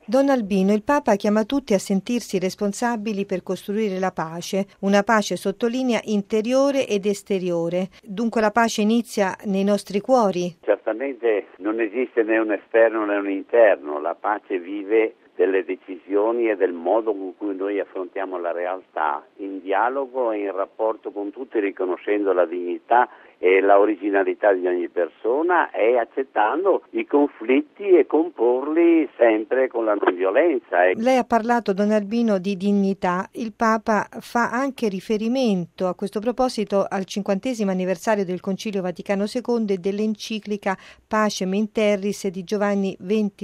Don Albino, il Papa chiama tutti a sentirsi responsabili per costruire la pace, una pace sottolinea interiore ed esteriore. Dunque la pace inizia nei nostri cuori. Certamente non esiste né un esterno né un interno, la pace vive delle decisioni e del modo con cui noi affrontiamo la realtà, in dialogo e in rapporto con tutti, riconoscendo la dignità e la originalità di ogni persona e accettando i conflitti e comporli sempre con la non violenza. Lei ha parlato, Don Albino, di dignità. Il Papa fa anche riferimento a questo proposito al 50° anniversario del Concilio Vaticano II e dell'enciclica Pacem in Terris di Giovanni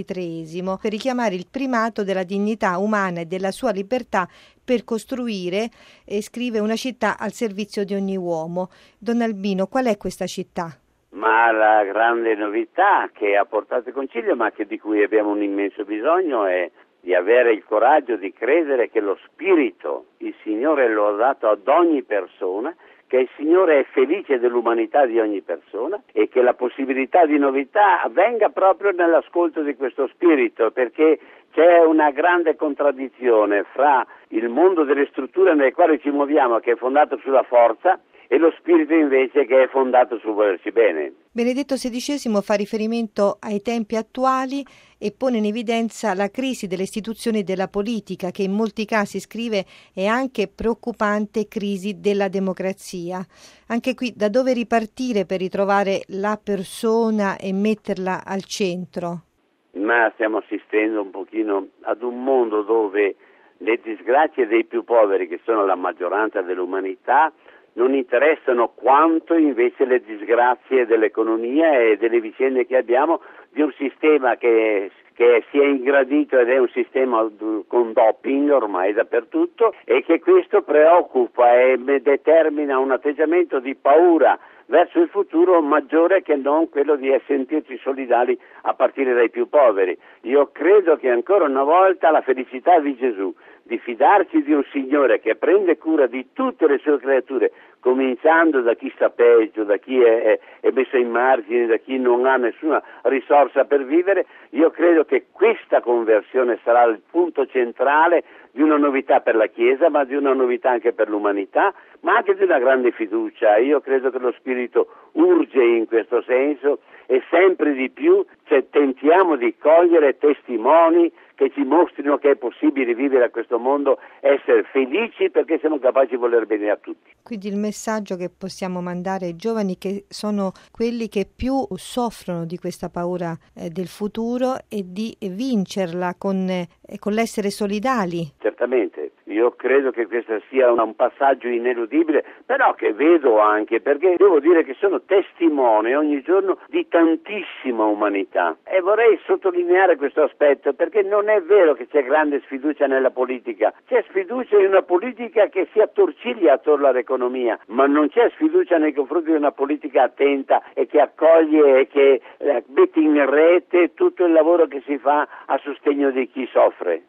XXIII, per richiamare il primato della dignità umana e della sua libertà per costruire, e scrive, una città al servizio di ogni uomo. Don Albino, qual è questa città? Ma la grande novità che ha portato il Concilio, ma che di cui abbiamo un immenso bisogno, è di avere il coraggio di credere che lo Spirito, il Signore lo ha dato ad ogni persona, che il Signore è felice dell'umanità di ogni persona e che la possibilità di novità avvenga proprio nell'ascolto di questo Spirito, perché c'è una grande contraddizione fra il mondo delle strutture nelle quali ci muoviamo, che è fondato sulla forza, e lo spirito invece che è fondato sul volerci bene. Benedetto XVI fa riferimento ai tempi attuali e pone in evidenza la crisi delle istituzioni e della politica, che in molti casi, scrive, è anche preoccupante crisi della democrazia. Anche qui, da dove ripartire per ritrovare la persona e metterla al centro? Ma stiamo assistendo un pochino ad un mondo dove le disgrazie dei più poveri, che sono la maggioranza dell'umanità, non interessano quanto invece le disgrazie dell'economia e delle vicende che abbiamo di un sistema che si è ingradito ed è un sistema con doping ormai dappertutto, e che questo preoccupa e determina un atteggiamento di paura verso il futuro maggiore che non quello di sentirci solidali a partire dai più poveri. Io credo che ancora una volta la felicità di Gesù, di fidarci di un Signore che prende cura di tutte le sue creature, cominciando da chi sta peggio, da chi è messo in margine, da chi non ha nessuna risorsa per vivere, io credo che questa conversione sarà il punto centrale di una novità per la Chiesa, ma di una novità anche per l'umanità, ma anche di una grande fiducia. Io credo che lo Spirito urge in questo senso e sempre di più tentiamo di cogliere testimoni che ci mostrino che è possibile vivere a questo mondo, essere felici perché siamo capaci di voler bene a tutti. Quindi il messaggio che possiamo mandare ai giovani, che sono quelli che più soffrono di questa paura del futuro, è di vincerla con l'essere solidali. Certamente, io credo che questo sia un passaggio ineludibile, però che vedo anche, perché devo dire che sono testimone ogni giorno di tantissima umanità, e vorrei sottolineare questo aspetto, perché non è vero che c'è grande sfiducia nella politica, c'è sfiducia in una politica che si attorciglia attorno all'economia, ma non c'è sfiducia nei confronti di una politica attenta e che accoglie e che mette in rete tutto il lavoro che si fa a sostegno di chi soffre.